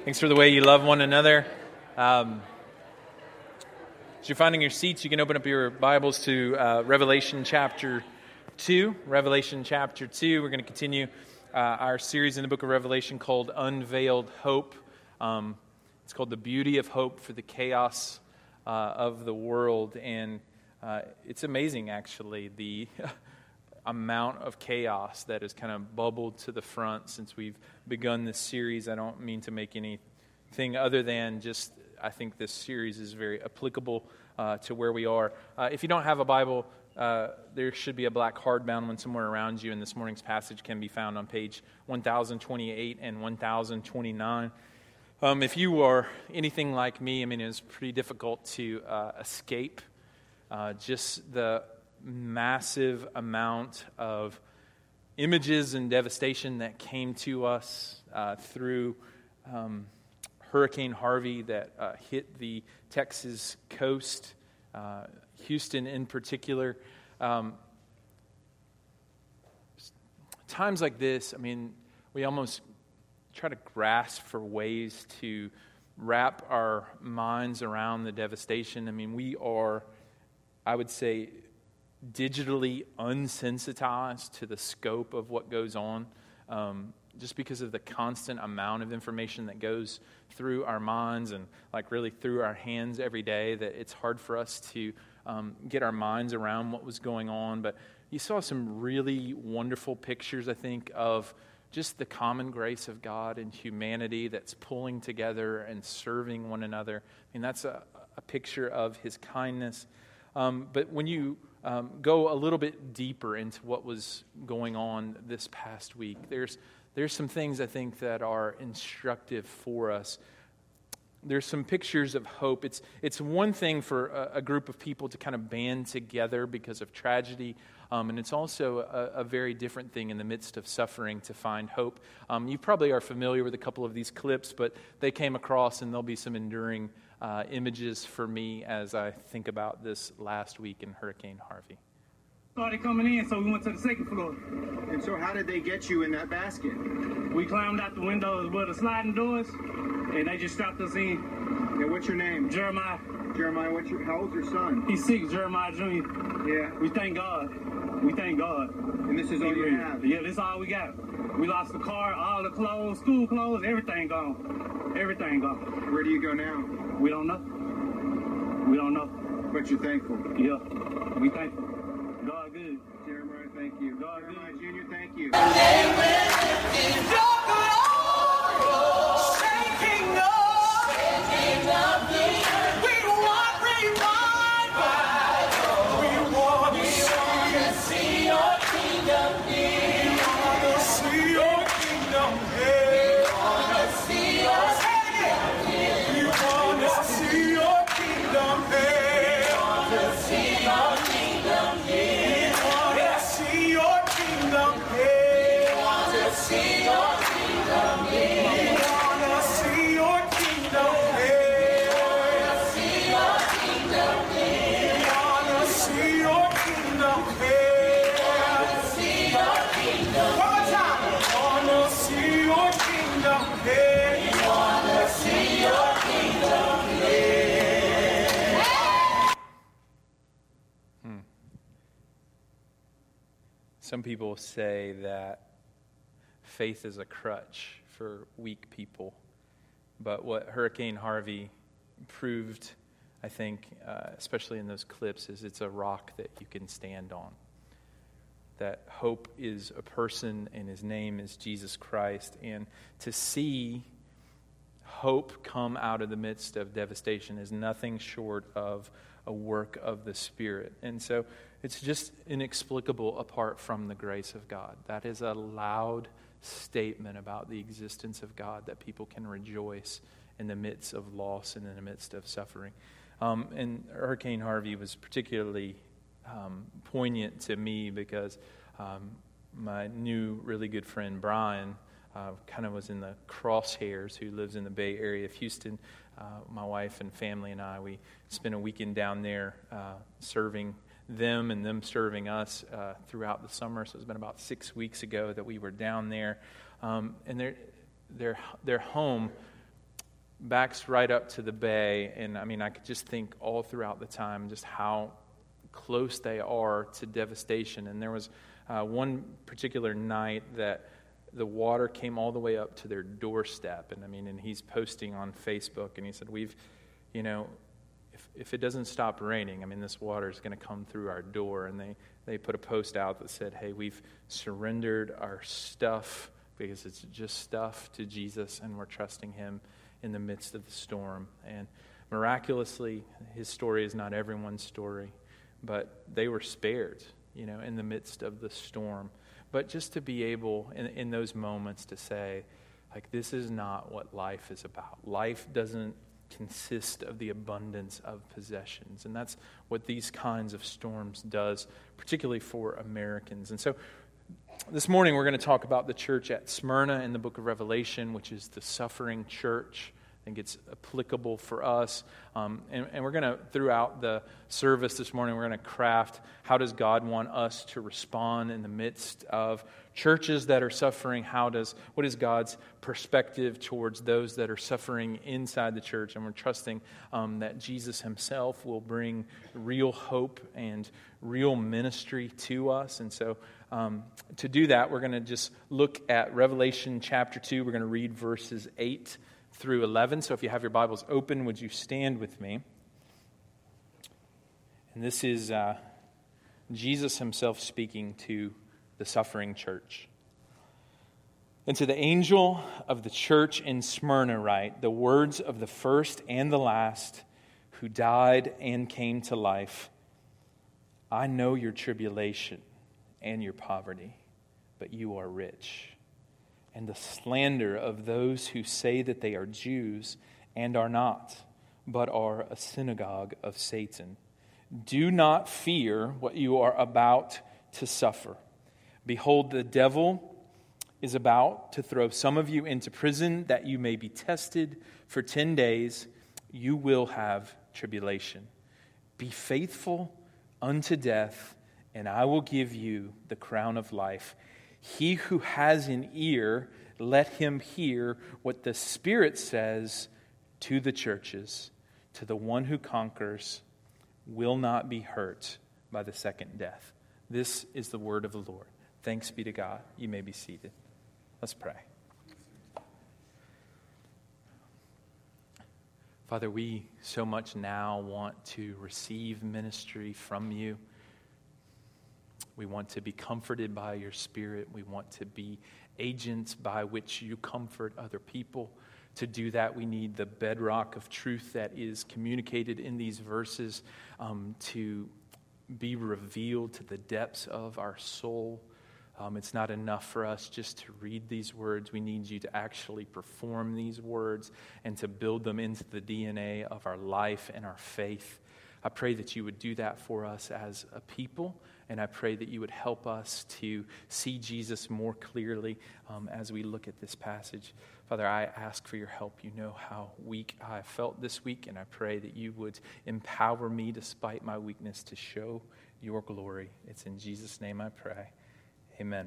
Thanks for the way you love one another. As you're finding your seats, you can open up your Bibles to Revelation chapter 2. Revelation chapter 2. We're going to continue our series in the book of Revelation called Unveiled Hope. It's called The Beauty of Hope for the Chaos of the World. And it's amazing, actually, the amount of chaos that has kind of bubbled to the front since we've begun this series. I don't mean to make anything other than just, I think this series is very applicable to where we are. If you don't have a Bible, there should be a black hardbound one somewhere around you, and this morning's passage can be found on page 1028 and 1029. If you are anything like me, I mean, it's pretty difficult to escape just the massive amount of images and devastation that came to us through Hurricane Harvey that hit the Texas coast, Houston in particular. Times like this, I mean, we almost try to grasp for ways to wrap our minds around the devastation. I mean, we are, I would say, digitally unsensitized to the scope of what goes on, just because of the constant amount of information that goes through our minds and like really through our hands every day, that it's hard for us to get our minds around what was going on. But you saw some really wonderful pictures, I think, of just the common grace of God and humanity that's pulling together and serving one another. I mean, that's a picture of His kindness. But when you go a little bit deeper into what was going on this past week, there's some things I think that are instructive for us. There's some pictures of hope. It's one thing for a group of people to kind of band together because of tragedy, and it's also a very different thing in the midst of suffering to find hope. You probably are familiar with a couple of these clips, but they came across, and there'll be some enduring images for me as I think about this last week in Hurricane Harvey. Started coming in, so we went to the second floor. And so how did they get you in that basket? We climbed out the windows with the sliding doors, and they just strapped us in. Yeah, what's your name? Jeremiah. Jeremiah, how old's your son? He's 6, Jeremiah Jr. Yeah. We thank God. We thank God. And this is all you have? Yeah, this is all we got. We lost the car, all the clothes, school clothes, everything gone. Everything gone. Where do you go now? We don't know. We don't know. But you're thankful? Yeah. We thankful. God good. Jeremiah, thank you. God Jeremiah good. Jr., thank you. Some people say that faith is a crutch for weak people. But what Hurricane Harvey proved, I think, especially in those clips, is it's a rock that you can stand on. That hope is a person, and His name is Jesus Christ. And to see hope come out of the midst of devastation is nothing short of a work of the Spirit. And so it's just inexplicable apart from the grace of God. That is a loud statement about the existence of God, that people can rejoice in the midst of loss and in the midst of suffering. And Hurricane Harvey was particularly poignant to me because my new really good friend Brian kind of was in the crosshairs, who lives in the Bay Area of Houston. My wife and family and I, we spent a weekend down there serving them and them serving us throughout the summer. So it's been about 6 weeks ago that we were down there. And their home backs right up to the bay, and I mean, I could just think all throughout the time just how close they are to devastation. And there was one particular night that the water came all the way up to their doorstep, and I mean, and he's posting on Facebook, and he said, if it doesn't stop raining, I mean, this water is going to come through our door. And they put a post out that said, hey, we've surrendered our stuff, because it's just stuff, to Jesus, and we're trusting him in the midst of the storm. And miraculously, his story is not everyone's story, but they were spared, in the midst of the storm. But just to be able, in those moments, to say, like, this is not what life is about. Life doesn't consist of the abundance of possessions. And that's what these kinds of storms does, particularly for Americans. And so this morning we're going to talk about the church at Smyrna in the book of Revelation, which is the suffering church. I think it's applicable for us. And we're going to, throughout the service this morning, we're going to craft how does God want us to respond in the midst of churches that are suffering. What is God's perspective towards those that are suffering inside the church? And we're trusting that Jesus himself will bring real hope and real ministry to us. And so to do that, we're going to just look at Revelation chapter 2. We're going to read verses 8 through 11. So if you have your Bibles open, would you stand with me? And this is Jesus himself speaking to the suffering church. And to the angel of the church in Smyrna write, the words of the first and the last who died and came to life. I know your tribulation and your poverty, but you are rich. And the slander of those who say that they are Jews and are not, but are a synagogue of Satan. Do not fear what you are about to suffer. Behold, the devil is about to throw some of you into prison that you may be tested for 10 days. You will have tribulation. Be faithful unto death, and I will give you the crown of life. He who has an ear, let him hear what the Spirit says to the churches. To the one who conquers will not be hurt by the second death. This is the word of the Lord. Thanks be to God. You may be seated. Let's pray. Father, we so much now want to receive ministry from you. We want to be comforted by your Spirit. We want to be agents by which you comfort other people. To do that, we need the bedrock of truth that is communicated in these verses to be revealed to the depths of our soul. It's not enough for us just to read these words. We need you to actually perform these words and to build them into the DNA of our life and our faith. I pray that you would do that for us as a people, and I pray that you would help us to see Jesus more clearly as we look at this passage. Father, I ask for your help. You know how weak I felt this week, and I pray that you would empower me despite my weakness to show your glory. It's in Jesus' name I pray. Amen.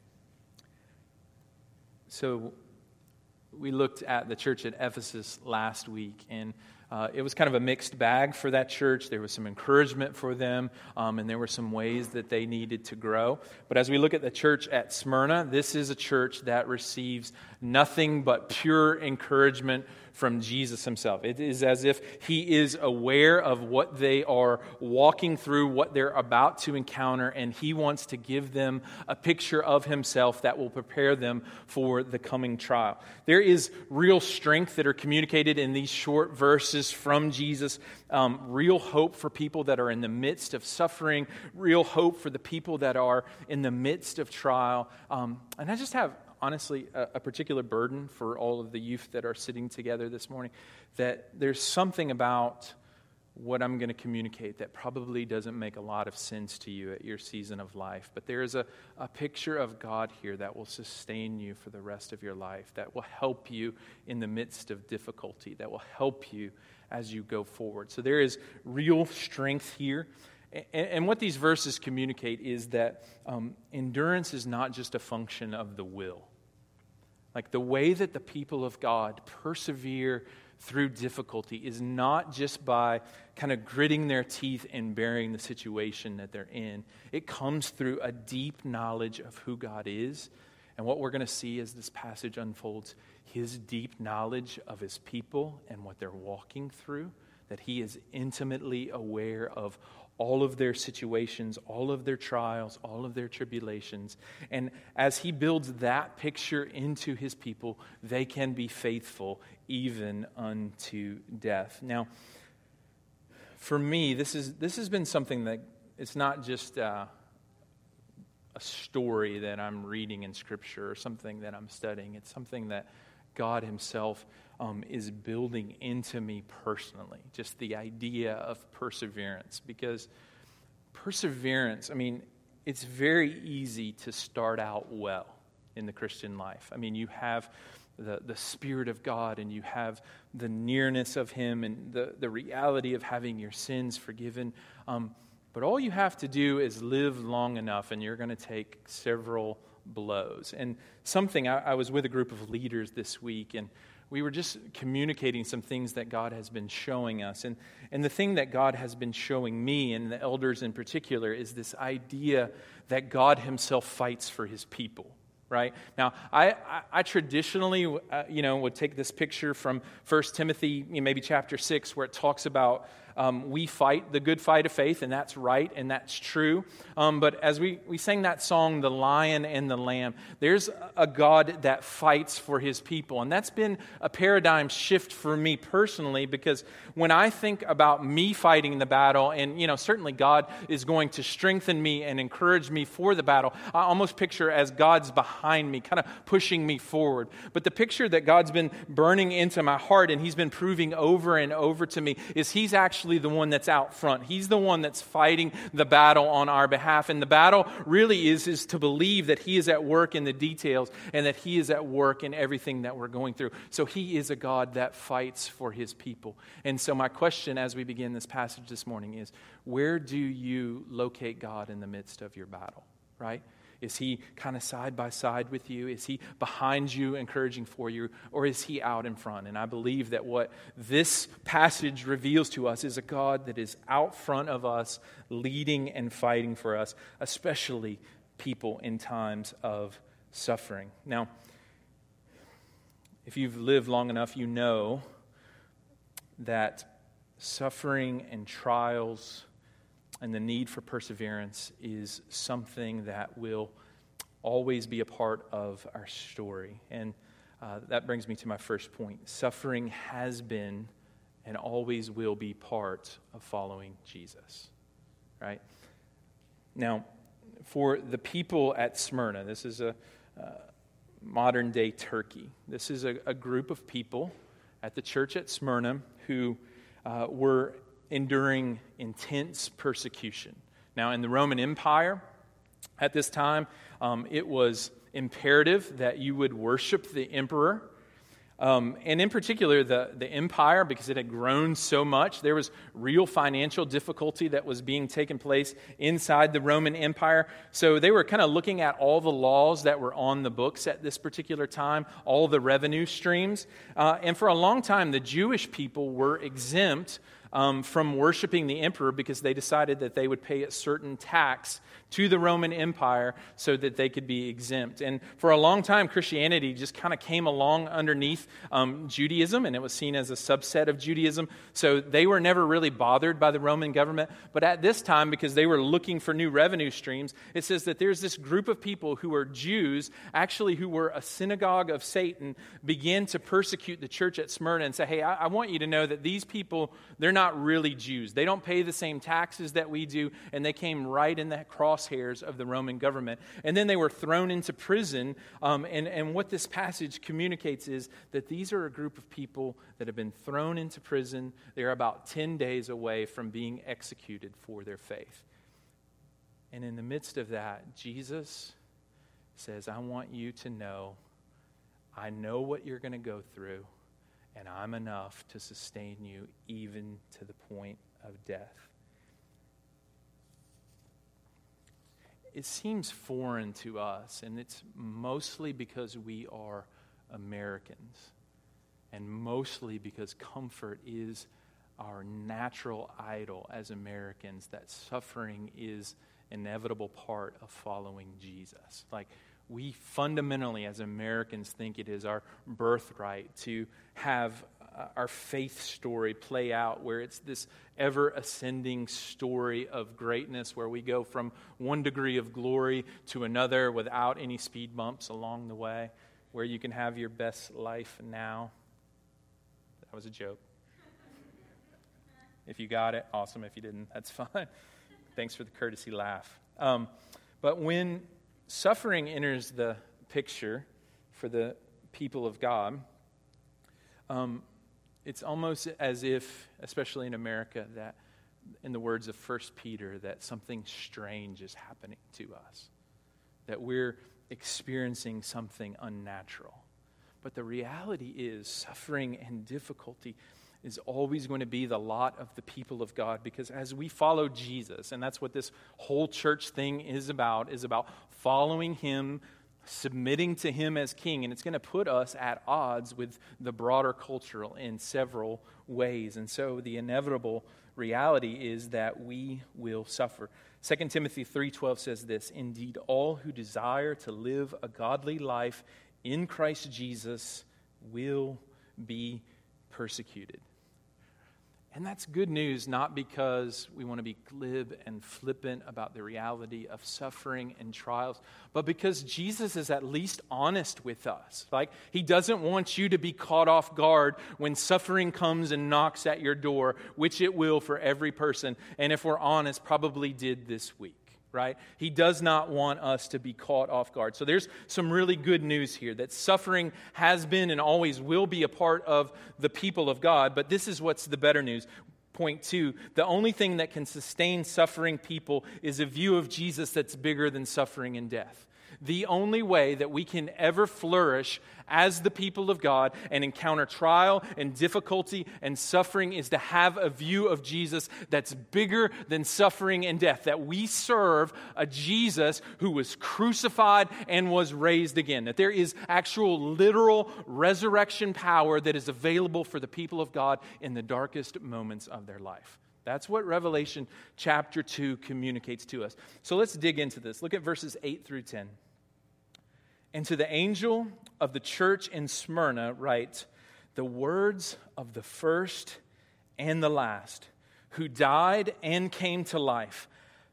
So we looked at the church at Ephesus last week, and it was kind of a mixed bag for that church. There was some encouragement for them, and there were some ways that they needed to grow. But as we look at the church at Smyrna, this is a church that receives nothing but pure encouragement from Jesus himself. It is as if he is aware of what they are walking through, what they're about to encounter, and he wants to give them a picture of himself that will prepare them for the coming trial. There is real strength that are communicated in these short verses from Jesus, real hope for people that are in the midst of suffering, real hope for the people that are in the midst of trial. And I just have honestly, a particular burden for all of the youth that are sitting together this morning, that there's something about what I'm going to communicate that probably doesn't make a lot of sense to you at your season of life. But there is a picture of God here that will sustain you for the rest of your life, that will help you in the midst of difficulty, that will help you as you go forward. So there is real strength here. And what these verses communicate is that endurance is not just a function of the will. Like the way that the people of God persevere through difficulty is not just by kind of gritting their teeth and bearing the situation that they're in. It comes through a deep knowledge of who God is. And what we're going to see as this passage unfolds, his deep knowledge of his people and what they're walking through, that he is intimately aware of all of their situations, all of their trials, all of their tribulations. And as he builds that picture into his people, they can be faithful even unto death. Now, for me, this has been something that it's not just a story that I'm reading in Scripture or something that I'm studying. It's something that God himself is building into me personally, just the idea of perseverance. Because perseverance, I mean, it's very easy to start out well in the Christian life. I mean, you have the Spirit of God, and you have the nearness of him, and the reality of having your sins forgiven. But all you have to do is live long enough, and you're going to take several blows. And something, I was with a group of leaders this week, and we were just communicating some things that God has been showing us. And the thing that God has been showing me, and the elders in particular, is this idea that God himself fights for his people. Right? Now, I traditionally, would take this picture from 1 Timothy, maybe chapter 6, where it talks about we fight the good fight of faith, and that's right, and that's true. But as we sang that song, The Lion and the Lamb, there's a God that fights for his people. And that's been a paradigm shift for me personally, because when I think about me fighting the battle, and, certainly God is going to strengthen me and encourage me for the battle, I almost picture as God's behind me, kind of pushing me forward. But the picture that God's been burning into my heart, and he's been proving over and over to me, is he's actually the one that's out front. He's the one that's fighting the battle on our behalf. And the battle really is to believe that he is at work in the details, and that he is at work in everything that we're going through. So he is a God that fights for his people. And so my question as we begin this passage this morning is, where do you locate God in the midst of your battle, right? Is he kind of side by side with you? Is he behind you, encouraging for you? Or is he out in front? And I believe that what this passage reveals to us is a God that is out front of us, leading and fighting for us, especially people in times of suffering. Now, if you've lived long enough, you know that suffering and trials and the need for perseverance is something that will always be a part of our story. And that brings me to my first point. Suffering has been and always will be part of following Jesus. Right? Now, for the people at Smyrna, this is a modern-day Turkey. This is a group of people at the church at Smyrna who were enduring intense persecution. Now, in the Roman Empire, at this time, it was imperative that you would worship the emperor. And in particular, the empire, because it had grown so much, there was real financial difficulty that was being taken place inside the Roman Empire. So they were kind of looking at all the laws that were on the books at this particular time, all the revenue streams. And for a long time, the Jewish people were exempt from worshiping the emperor, because they decided that they would pay a certain tax to the Roman Empire so that they could be exempt. And for a long time, Christianity just kind of came along underneath Judaism, and it was seen as a subset of Judaism. So they were never really bothered by the Roman government. But at this time, because they were looking for new revenue streams, it says that there's this group of people who are Jews, actually who were a synagogue of Satan, began to persecute the church at Smyrna and say, hey, I want you to know that these people, they're not really Jews. They don't pay the same taxes that we do, and they came right in the crosshairs of the Roman government. And then they were thrown into prison, and what this passage communicates is that these are a group of people that have been thrown into prison. They're about 10 days away from being executed for their faith. And in the midst of that, Jesus says, I want you to know, I know what you're going to go through, and I'm enough to sustain you even to the point of death. It seems foreign to us, and it's mostly because we are Americans. and mostly because comfort is our natural idol as Americans, that suffering is an inevitable part of following Jesus. Like, we fundamentally as Americans think it is our birthright to have our faith story play out, where it's this ever-ascending story of greatness, where we go from one degree of glory to another without any speed bumps along the way, where you can have your best life now. That was a joke. If you got it, awesome. If you didn't, that's fine. Thanks for the courtesy laugh. But when suffering enters the picture for the people of God, it's almost as if, especially in America, that in the words of 1 Peter, that something strange is happening to us, that we're experiencing something unnatural. But the reality is, suffering and difficulty is always going to be the lot of the people of God, because as we follow Jesus, and that's what this whole church thing is about following Him, submitting to Him as King, and it's going to put us at odds with the broader culture in several ways. And so the inevitable reality is that we will suffer. 2 Timothy 3:12 says this, "Indeed, all who desire to live a godly life in Christ Jesus will be persecuted." And that's good news, not because we want to be glib and flippant about the reality of suffering and trials, but because Jesus is at least honest with us. Like, He doesn't want you to be caught off guard when suffering comes and knocks at your door, which it will for every person, and if we're honest, probably did this week. Right? He does not want us to be caught off guard. So there's some really good news here, that suffering has been and always will be a part of the people of God. But this is what's the better news. Point 2, the only thing that can sustain suffering people is a view of Jesus that's bigger than suffering and death. The only way that we can ever flourish as the people of God and encounter trial and difficulty and suffering is to have a view of Jesus that's bigger than suffering and death. That we serve a Jesus who was crucified and was raised again. That there is actual literal resurrection power that is available for the people of God in the darkest moments of their life. That's what Revelation chapter 2 communicates to us. So let's dig into this. Look at verses 8 through 10. "And to the angel of the church in Smyrna write, the words of the first and the last, who died and came to life.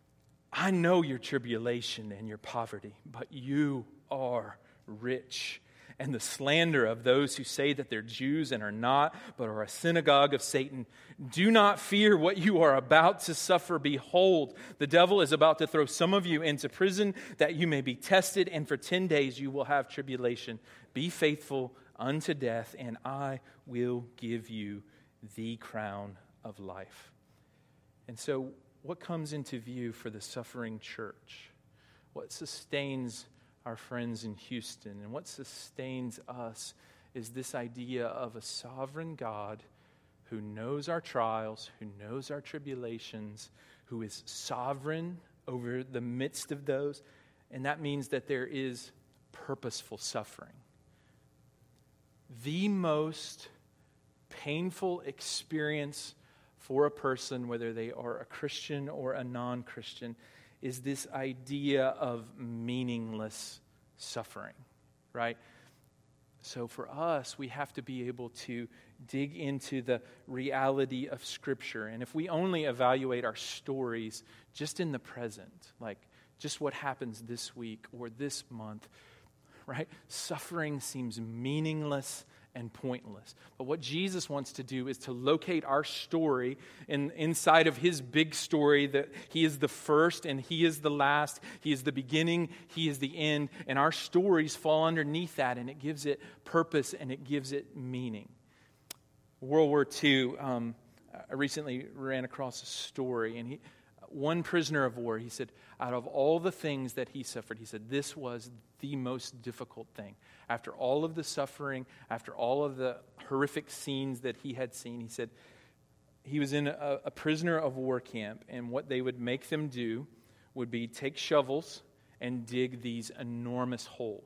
I know your tribulation and your poverty, but you are rich. And the slander of those who say that they're Jews and are not, but are a synagogue of Satan. Do not fear what you are about to suffer. Behold, the devil is about to throw some of you into prison that you may be tested, and for 10 days you will have tribulation. Be faithful unto death, and I will give you the crown of life." And so, what comes into view for the suffering church? What sustains our friends in Houston, and what sustains us is this idea of a sovereign God who knows our trials, who knows our tribulations, who is sovereign over the midst of those, and that means that there is purposeful suffering. The most painful experience for a person, whether they are a Christian or a non-Christian, is this idea of meaningless suffering, right? So for us, we have to be able to dig into the reality of Scripture. And if we only evaluate our stories just in the present, like just what happens this week or this month, right? Suffering seems meaningless and pointless. But what Jesus wants to do is to locate our story inside of His big story, that He is the first and He is the last. He is the beginning, He is the end. And our stories fall underneath that, and it gives it purpose and it gives it meaning. World War II, I recently ran across a story, and one prisoner of war, he said, out of all the things that he suffered, he said, this was the most difficult thing. After all of the suffering, after all of the horrific scenes that he had seen, he said, he was in a prisoner of war camp, and what they would make them do would be take shovels and dig these enormous holes.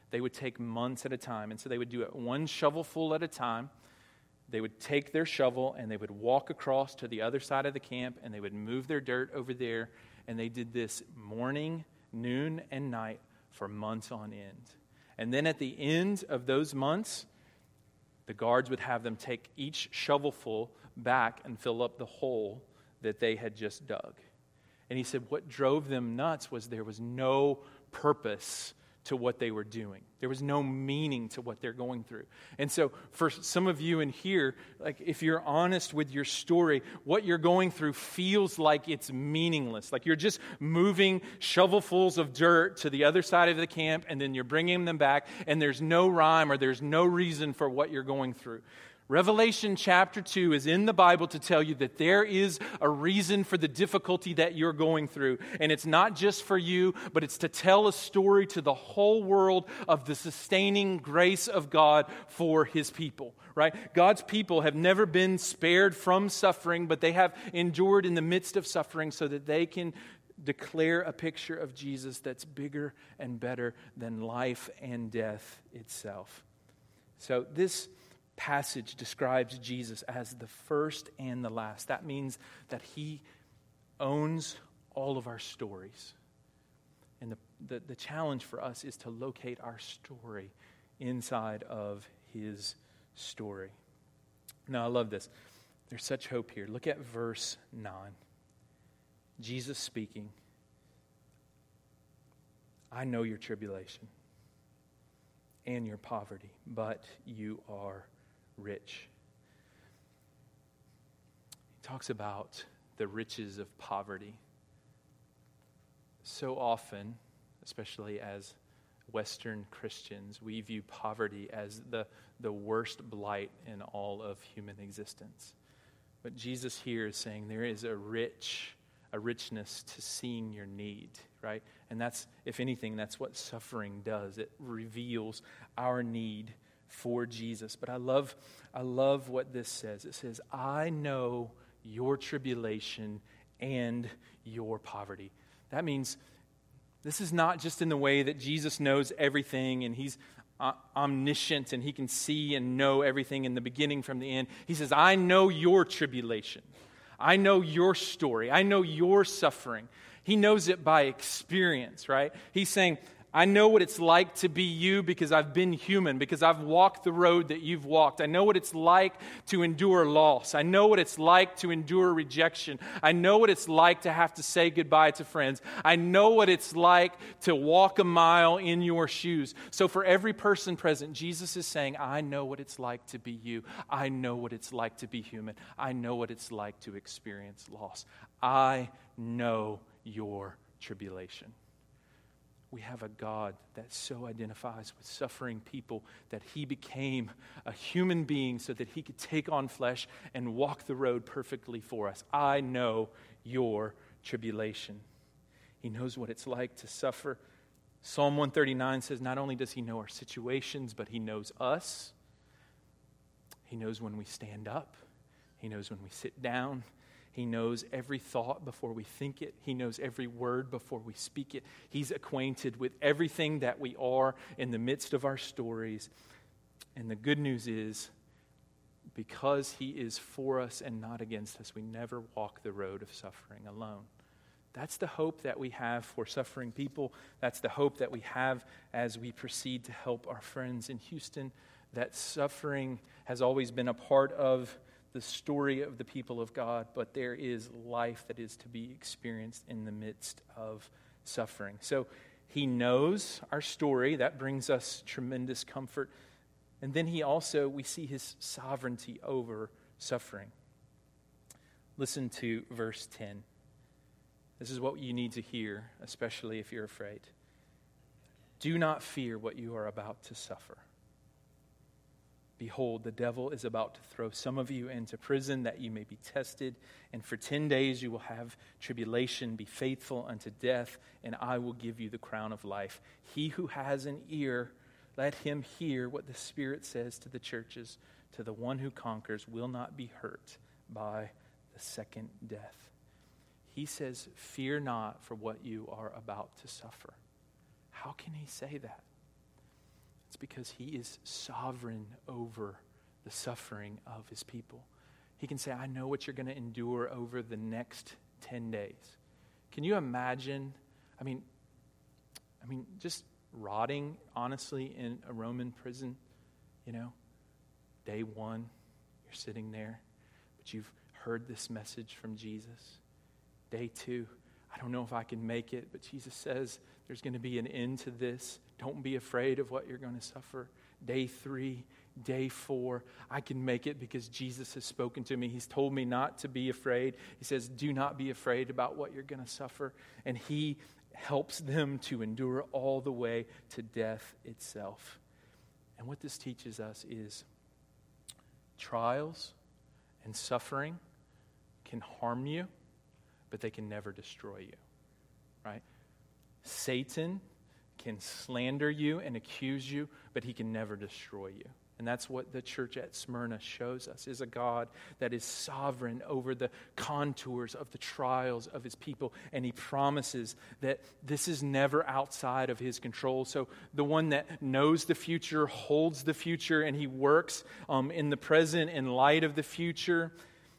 they would take months at a time. And so they would do it one shovelful at a time. They would take their shovel and they would walk across to the other side of the camp and they would move their dirt over there. And they did this morning, noon, and night for months on end. And then at the end of those months, the guards would have them take each shovelful back and fill up the hole that they had just dug. And he said what drove them nuts was there was no purpose to what they were doing. There was no meaning to what they're going through. And so for some of you in here, like if you're honest with your story, what you're going through feels like it's meaningless. Like you're just moving shovelfuls of dirt to the other side of the camp and then you're bringing them back and there's no rhyme or there's no reason for what you're going through. Revelation chapter 2 is in the Bible to tell you that there is a reason for the difficulty that you're going through. And it's not just for you, but it's to tell a story to the whole world of the sustaining grace of God for His people, right? God's people have never been spared from suffering, but they have endured in the midst of suffering so that they can declare a picture of Jesus that's bigger and better than life and death itself. So this passage describes Jesus as the first and the last. That means that He owns all of our stories. And the challenge for us is to locate our story inside of His story. Now, I love this. There's such hope here. Look at verse 9. Jesus speaking. I know your tribulation and your poverty, but you are rich. He talks about the riches of poverty. So often, especially as Western Christians, we view poverty as the worst blight in all of human existence. But Jesus here is saying there is a richness to seeing your need, right? And that's, if anything, that's what suffering does. It reveals our need for Jesus. But I love what this says. It says, I know your tribulation and your poverty. That means this is not just in the way that Jesus knows everything and He's omniscient and He can see and know everything in the beginning from the end. He says, I know your tribulation. I know your story. I know your suffering. He knows it by experience, right? He's saying, I know what it's like to be you because I've been human, because I've walked the road that you've walked. I know what it's like to endure loss. I know what it's like to endure rejection. I know what it's like to have to say goodbye to friends. I know what it's like to walk a mile in your shoes. So for every person present, Jesus is saying, I know what it's like to be you. I know what it's like to be human. I know what it's like to experience loss. I know your tribulation. We have a God that so identifies with suffering people that He became a human being so that He could take on flesh and walk the road perfectly for us. I know your tribulation. He knows what it's like to suffer. Psalm 139 says not only does He know our situations, but He knows us. He knows when we stand up. He knows when we sit down. He knows every thought before we think it. He knows every word before we speak it. He's acquainted with everything that we are in the midst of our stories. And the good news is, because He is for us and not against us, we never walk the road of suffering alone. That's the hope that we have for suffering people. That's the hope that we have as we proceed to help our friends in Houston. That suffering has always been a part of the story of the people of God, but there is life that is to be experienced in the midst of suffering. So He knows our story. That brings us tremendous comfort. And then we see His sovereignty over suffering. Listen to verse 10. This is what you need to hear, especially if you're afraid. Do not fear what you are about to suffer. Behold, the devil is about to throw some of you into prison that you may be tested, and for 10 days you will have tribulation. Be faithful unto death, and I will give you the crown of life. He who has an ear, let him hear what the Spirit says to the churches. To the one who conquers will not be hurt by the second death. He says, fear not for what you are about to suffer. How can He say that? It's because he is sovereign over the suffering of his people. He can say, I know what you're going to endure over the next 10 days. Can you imagine, I mean, just rotting, honestly, in a Roman prison, day one, you're sitting there, but you've heard this message from Jesus. Day two, I don't know if I can make it, but Jesus says there's going to be an end to this. Don't be afraid of what you're going to suffer. Day three, day four, I can make it because Jesus has spoken to me. He's told me not to be afraid. He says, do not be afraid about what you're going to suffer. And he helps them to endure all the way to death itself. And what this teaches us is trials and suffering can harm you, but they can never destroy you, right? Satan can slander you and accuse you, but he can never destroy you. And that's what the church at Smyrna shows us, is a God that is sovereign over the contours of the trials of his people. And he promises that this is never outside of his control. So the one that knows the future, holds the future, and he works in the present in light of the future.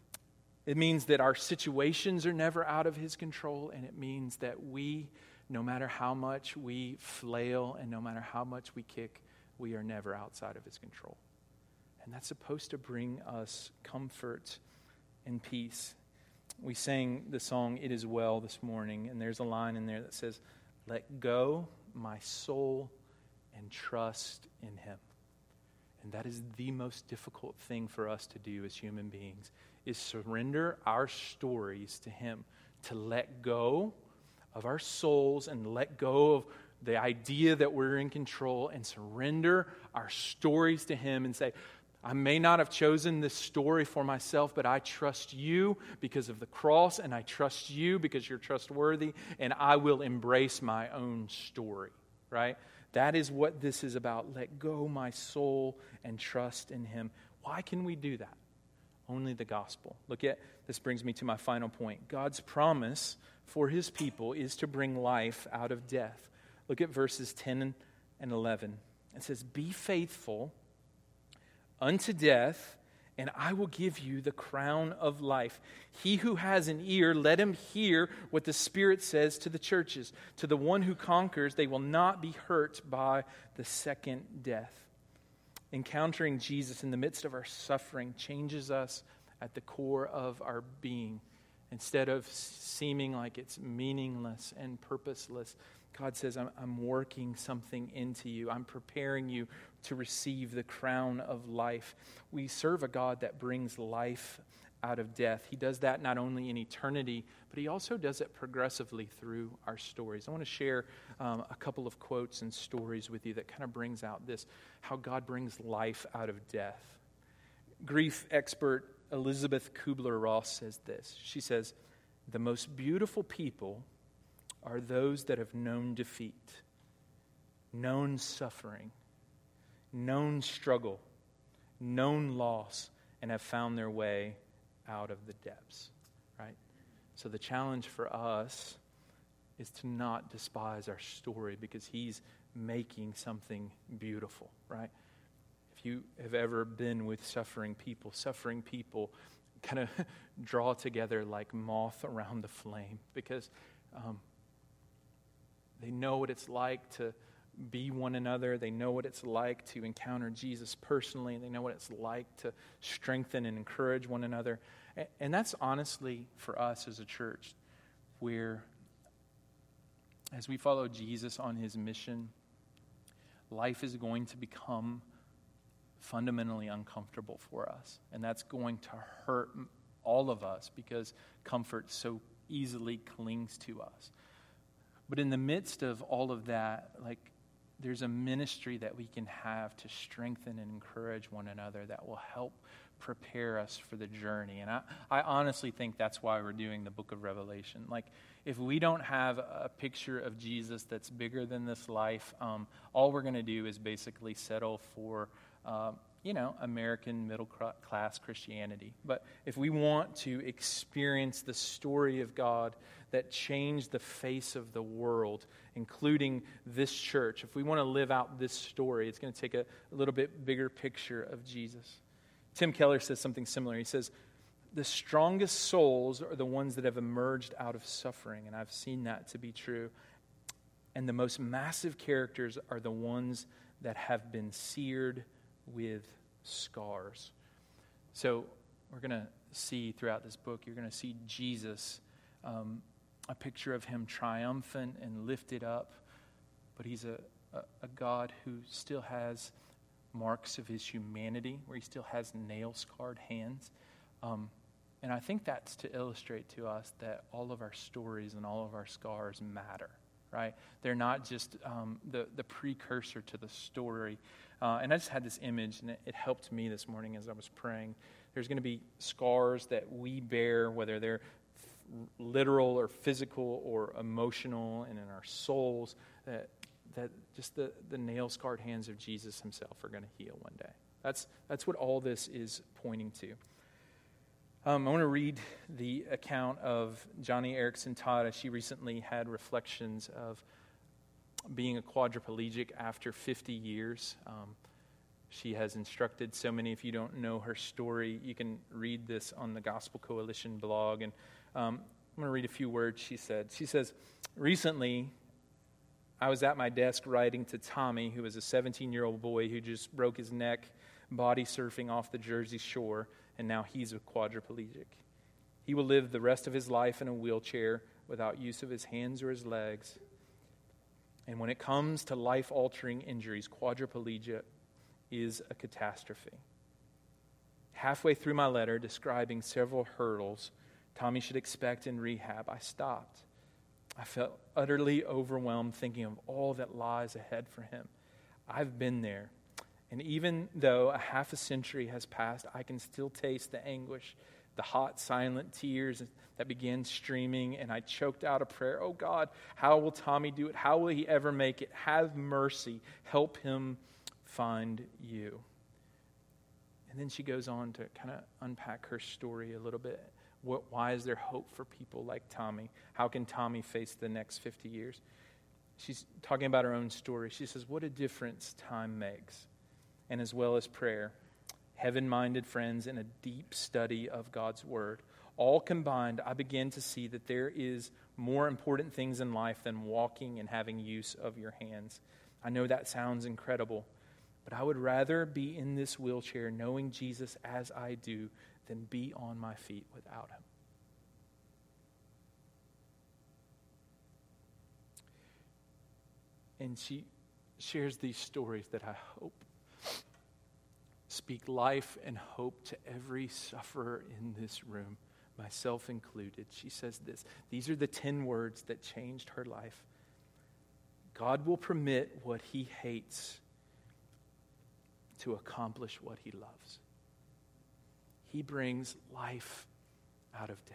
It means that our situations are never out of his control. And it means that we, no matter how much we flail and no matter how much we kick, we are never outside of his control. And that's supposed to bring us comfort and peace. We sang the song, It Is Well, this morning, and there's a line in there that says, let go my soul and trust in him. And that is the most difficult thing for us to do as human beings, is surrender our stories to him, to let go of our souls and let go of the idea that we're in control and surrender our stories to him and say, I may not have chosen this story for myself, but I trust you because of the cross, and I trust you because you're trustworthy, and I will embrace my own story, right? That is what this is about. Let go my soul and trust in him. Why can we do that? Only the gospel. This brings me to my final point. God's promise for his people is to bring life out of death. Look at verses 10 and 11. It says, be faithful unto death, and I will give you the crown of life. He who has an ear, let him hear what the Spirit says to the churches. To the one who conquers, they will not be hurt by the second death. Encountering Jesus in the midst of our suffering changes us at the core of our being. Instead of seeming like it's meaningless and purposeless, God says, I'm working something into you. I'm preparing you to receive the crown of life. We serve a God that brings life out of death. He does that not only in eternity, but he also does it progressively through our stories. I want to share a couple of quotes and stories with you that kind of brings out this, how God brings life out of death. Grief expert Elizabeth Kubler-Ross says this. She says, the most beautiful people are those that have known defeat, known suffering, known struggle, known loss, and have found their way out of the depths, right? So the challenge for us is to not despise our story because he's making something beautiful, right? If you have ever been with suffering people kind of draw together like moth around the flame because they know what it's like to be one another. They know what it's like to encounter Jesus personally. They know what it's like to strengthen and encourage one another. And that's honestly for us as a church, where as we follow Jesus on his mission, life is going to become fundamentally uncomfortable for us. And that's going to hurt all of us because comfort so easily clings to us. But in the midst of all of that, there's a ministry that we can have to strengthen and encourage one another that will help prepare us for the journey. And I honestly think that's why we're doing the book of Revelation. If we don't have a picture of Jesus that's bigger than this life, all we're going to do is basically settle for American middle class Christianity. But if we want to experience the story of God that changed the face of the world, including this church, if we want to live out this story, it's going to take a little bit bigger picture of Jesus. Tim Keller says something similar. He says, the strongest souls are the ones that have emerged out of suffering, and I've seen that to be true. And the most massive characters are the ones that have been seared with scars. So we're going to see throughout this book, you're going to see Jesus, a picture of him triumphant and lifted up, but he's a God who still has marks of his humanity, where he still has nail-scarred hands. And I think that's to illustrate to us that all of our stories and all of our scars matter, right? They're not just the precursor to the story. And I just had this image, and it helped me this morning as I was praying. There's going to be scars that we bear, whether they're literal or physical or emotional, and in our souls, that just the nail-scarred hands of Jesus himself are going to heal one day. That's what all this is pointing to. I want to read the account of Joni Eareckson Tada. She recently had reflections of being a quadriplegic after 50 years. She has instructed so many. If you don't know her story, you can read this on the Gospel Coalition blog. And I'm going to read a few words she said. She says, recently, I was at my desk writing to Tommy, who was a 17-year-old boy who just broke his neck body surfing off the Jersey Shore, and now he's a quadriplegic. He will live the rest of his life in a wheelchair without use of his hands or his legs. And when it comes to life-altering injuries, quadriplegia is a catastrophe. Halfway through my letter describing several hurdles Tommy should expect in rehab, I stopped. I felt utterly overwhelmed thinking of all that lies ahead for him. I've been there. And even though a half a century has passed, I can still taste the anguish, the hot, silent tears that began streaming, and I choked out a prayer. Oh God, how will Tommy do it? How will he ever make it? Have mercy. Help him find you. And then she goes on to kind of unpack her story a little bit. Why is there hope for people like Tommy? How can Tommy face the next 50 years? She's talking about her own story. She says, what a difference time makes. And as well as prayer, heaven-minded friends, and a deep study of God's Word. All combined, I begin to see that there is more important things in life than walking and having use of your hands. I know that sounds incredible, but I would rather be in this wheelchair knowing Jesus as I do than be on my feet without him. And she shares these stories that I hope speak life and hope to every sufferer in this room, myself included. She says this. These are the 10 words that changed her life. God will permit what he hates to accomplish what he loves. He brings life out of death.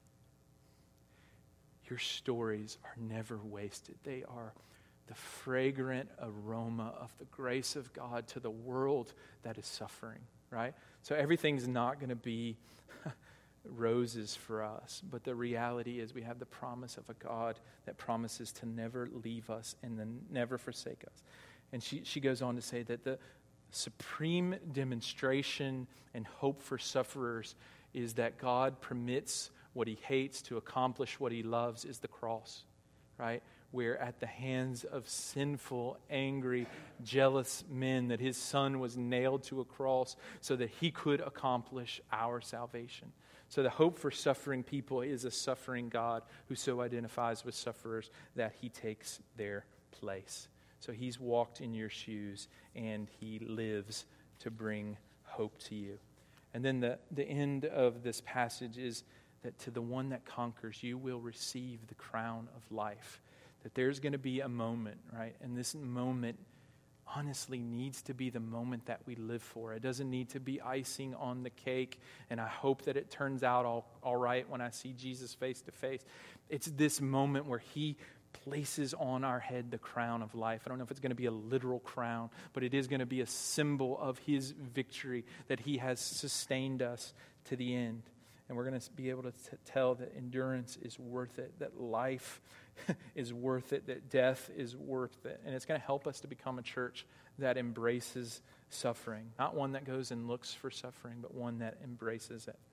Your stories are never wasted. They are the fragrant aroma of the grace of God to the world that is suffering, right? So everything's not going to be roses for us, but the reality is we have the promise of a God that promises to never leave us and then never forsake us. And she goes on to say that the supreme demonstration and hope for sufferers is that God permits what he hates to accomplish what he loves is the cross, right? Where at the hands of sinful, angry, jealous men that his son was nailed to a cross so that he could accomplish our salvation. So the hope for suffering people is a suffering God who so identifies with sufferers that he takes their place. So he's walked in your shoes and he lives to bring hope to you. And then the end of this passage is that to the one that conquers, you will receive the crown of life. That there's going to be a moment, right? And this moment honestly needs to be the moment that we live for. It doesn't need to be icing on the cake, and I hope that it turns out all right when I see Jesus face to face. It's this moment where he places on our head the crown of life. I don't know if it's going to be a literal crown, but it is going to be a symbol of his victory, that he has sustained us to the end. And we're going to be able to tell that endurance is worth it, that life is worth it, that death is worth it. And it's going to help us to become a church that embraces suffering. Not one that goes and looks for suffering, but one that embraces it.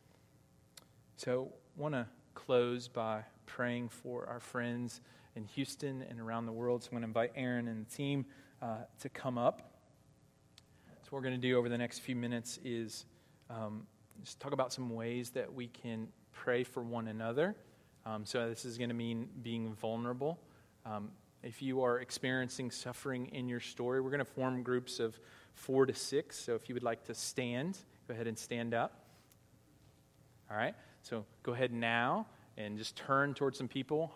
So I want to close by praying for our friends in Houston and around the world. So I'm going to invite Aaron and the team to come up. So what we're going to do over the next few minutes is just talk about some ways that we can pray for one another. So this is going to mean being vulnerable. If you are experiencing suffering in your story, we're going to form groups of 4 to 6. So if you would like to stand, go ahead and stand up. All right. So go ahead now and just turn towards some people.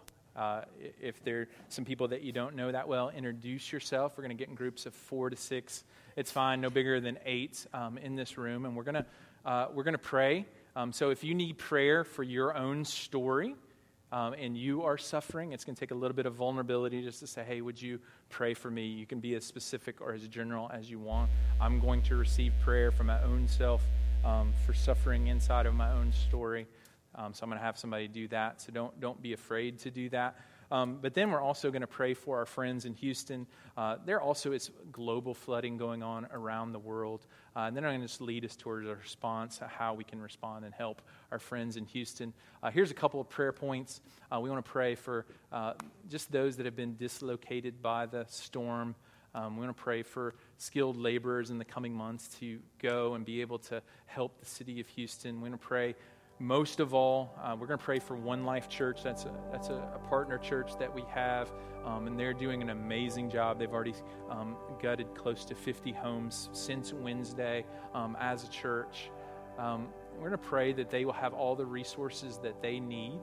If there are some people that you don't know that well, introduce yourself. We're going to get in groups of 4 to 6. It's fine, no bigger than 8 in this room, and we're going to pray. So if you need prayer for your own story and you are suffering, it's going to take a little bit of vulnerability just to say, hey, would you pray for me? You can be as specific or as general as you want. I'm going to receive prayer for my own self for suffering inside of my own story. So I'm going to have somebody do that. So don't be afraid to do that. But then we're also going to pray for our friends in Houston. There also is global flooding going on around the world. And then I'm going to just lead us towards a response, how we can respond and help our friends in Houston. Here's a couple of prayer points. We want to pray for just those that have been dislocated by the storm. We want to pray for skilled laborers in the coming months to go and be able to help the city of Houston. We want to pray. Most of all, we're going to pray for One Life Church. That's a partner church that we have, and they're doing an amazing job. They've already gutted close to 50 homes since Wednesday as a church. We're going to pray that they will have all the resources that they need.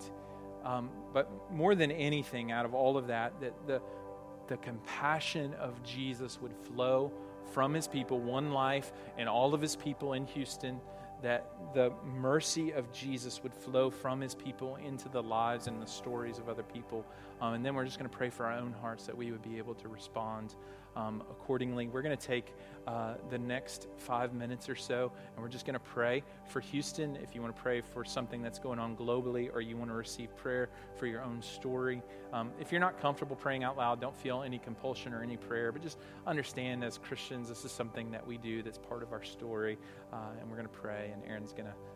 But more than anything, out of all of that, that the compassion of Jesus would flow from his people, One Life, and all of his people in Houston, that the mercy of Jesus would flow from his people into the lives and the stories of other people. And then we're just going to pray for our own hearts that we would be able to respond accordingly. We're going to take the next 5 minutes or so, and we're just going to pray for Houston. If you want to pray for something that's going on globally, or you want to receive prayer for your own story. If you're not comfortable praying out loud, don't feel any compulsion or any prayer, but just understand as Christians, this is something that we do that's part of our story, and we're going to pray, and Aaron's going to